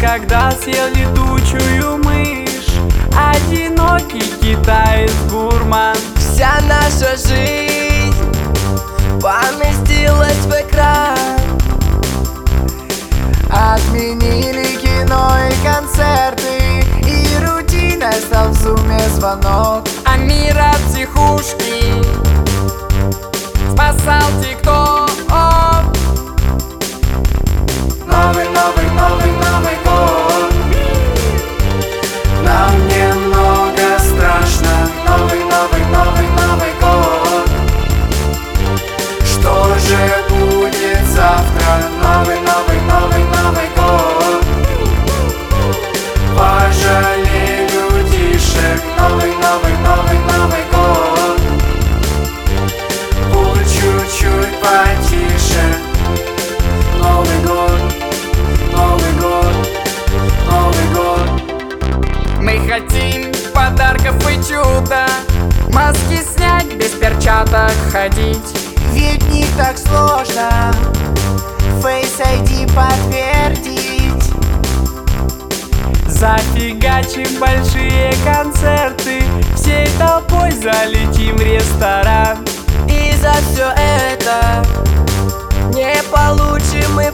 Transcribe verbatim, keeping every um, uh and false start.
когда съел летучую мышь. Одинокий китаец-гурман. Вся наша жизнь поместилась в экран. Отменили кино и концерты, и рутиной стал в зуме звонок. А мир от психушки спасал тик-ток. Новый, новый, новый, новый год. Нам немного страшно. Новый, новый, новый, новый год. Что же будет завтра? Новый, новый, новый, новый год. Пожалей людишек. Новый, новый, новый, новый год. Будь чуть-чуть потише. Новый год, Новый год, Новый год. Мы хотим подарков и чуда, маски снять, без перчаток ходить. Ведь не так сложно Face ай ди подтвердить. Зафигачим большие концерты, всей толпой залетим в ресторан. И за все это не получим мы